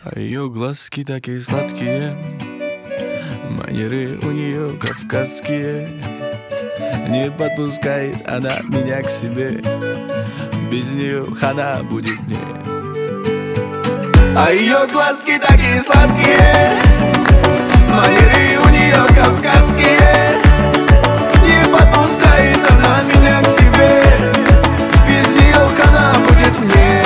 А ее глазки такие сладкие, манеры у нее кавказские. Не подпускает она меня к себе, без нее хана будет мне. А ее глазки такие сладкие, манеры у нее кавказские. Не подпускает она меня к себе, без нее хана будет мне.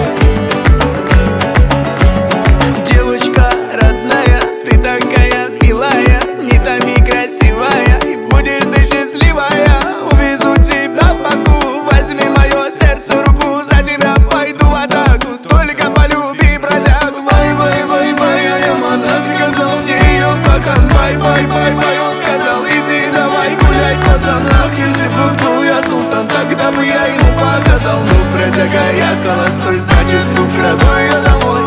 Девочка родная, ты такая милая, не томи, красивая, и будешь ты счастливая. Увезу тебя в Баку, возьми мое сердце в руку, за тебя пойду в атаку, только полюби бродягу. Бай-бай-бай-бай, а я монах, сказал мне ее пахан. Бай-бай-бай-бай, он сказал, иди давай гуляй в пацанах. Если бы был я султан, тогда бы я ему показал. Ну, бродяга, я холостой, значит, украду ее домой.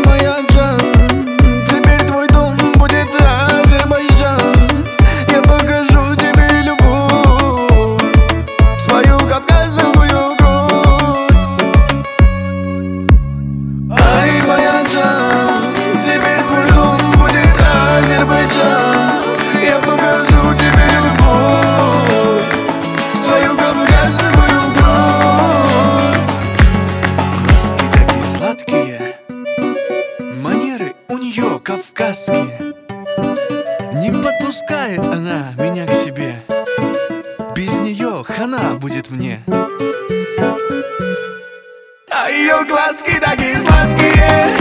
Манеры у нее кавказские. Не подпускает она меня к себе, без нее хана будет мне. А ее глазки такие сладкие,